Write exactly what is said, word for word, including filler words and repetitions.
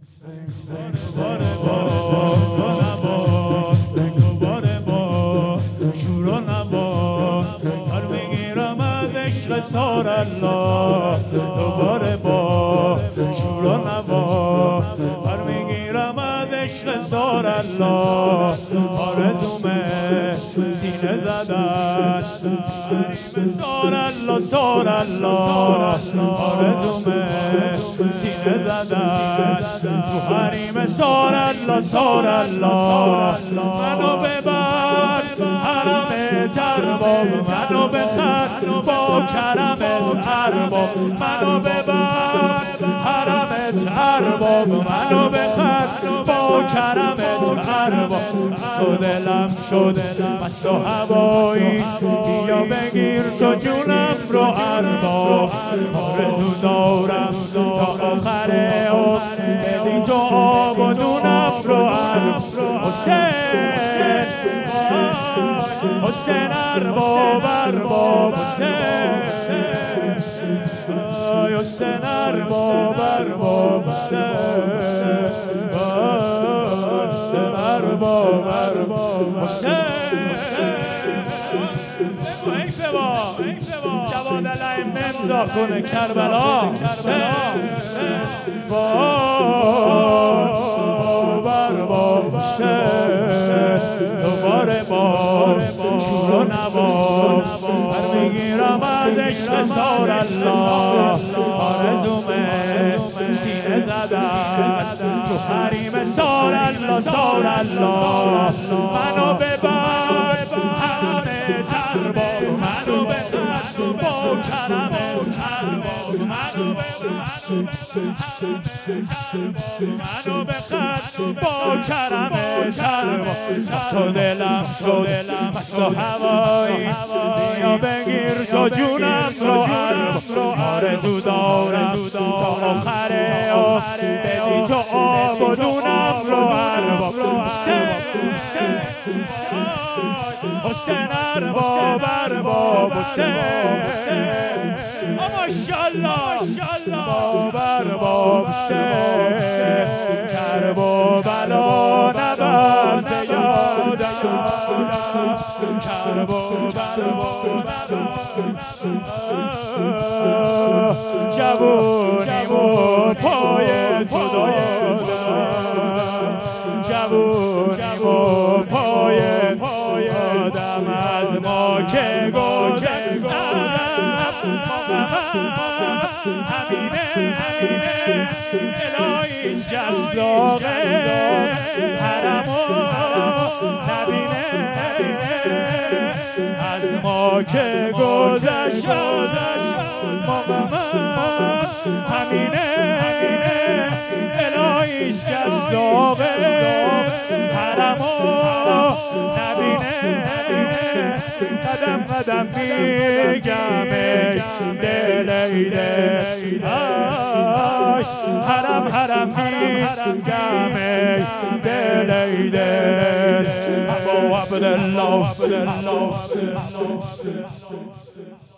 باره با نما دوباره با شور و نما کار میگیرم از عشق سار الله دوباره با شور و نما کار میگیرم از عشق سار الله آرزومه سینه زدن سار الله سار الله آرزومه سینه زدن تو حریم سار الله سار الله منو ببر حرم ارباب منو بخر با کرمت ارباب منو ببر حرمت ارباب منو بخر با کرمت ارباب تو دلم شده مست و هوایی بیا بگیر تو جونم رو ارباب آرزو دارم تا آخر عمر بدی تو آب و دونم رو ارباب حسین حسین ارباب ارباب حسین حسین ارباب ارباب حسین حسین ارباب ارباب حسین ای سوا جواد الائمه امضا کنه کربلا حسین باب ارباب حسین دوباره باب شور و نوا هر میگیرم از عشق سار الله آرزومه سینه زدن تو حریم سار الله سار الله منو ببر همه ترباب منو ببر با کرمت ارباب منو منو بخر با کرمت ارباب تو دلم شد مست و هوایی بیا بگیر تو جونم رو ارباب آرزو دارم تا آخر عمر بدی تو آب و دونم رو ارباب حسین ارباب ارباب حسین ماشاءالله باب ارباب حسین کرب و بلا نبر ز یادم کرب و بلا جوونیم و پای تو دادم جوونیم و پای آدم از ما که گذشتم همینه الهیش جزاقه حرمو نبینه از ما که گذشتم همینه الهیش جزاقه حرمو نبینه قدم قدم میگم ای دل ای دل حرم حرم میگم ای دل ای دل ابو عبدالله